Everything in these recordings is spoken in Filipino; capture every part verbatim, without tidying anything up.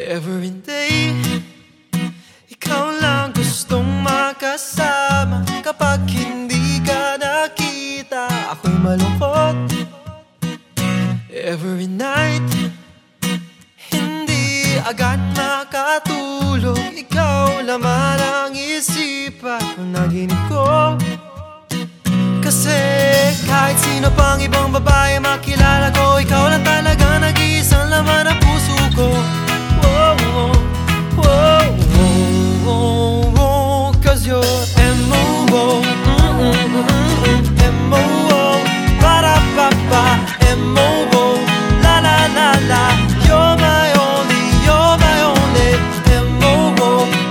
Every day, ikaw lang gustong makasama. Kapag hindi ka nakita, ako'y malungkot. Every night, hindi agad makatulog. Ikaw laman ang isipan ng naginip ko. Kasi kahit sino pang ibang babae makilala ko, ikaw lang talaga nag-iisang laman ng puso ko. Whoa, whoa, whoa, whoa, whoa, cause you're M O O, M O O, para-pa-pa, M O O, la-la-la-la. You're my only, you're my only M O O,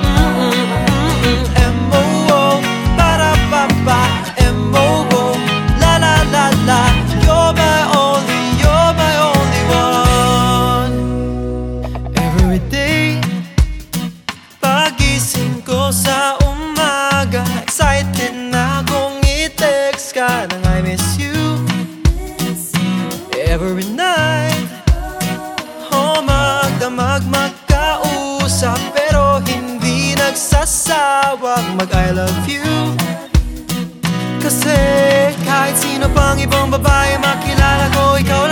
M O O, para-pa-pa, M O O, la-la-la-la. You're my only, you're my only one. Every day, pagising ko sa umaga, excited na akong i-text ka nang I miss you. Every night, oh, magdamag magkausap, pero hindi nagsasawang mag-I love you. Kasi kahit sino pang ibang babae makilala ko, ikaw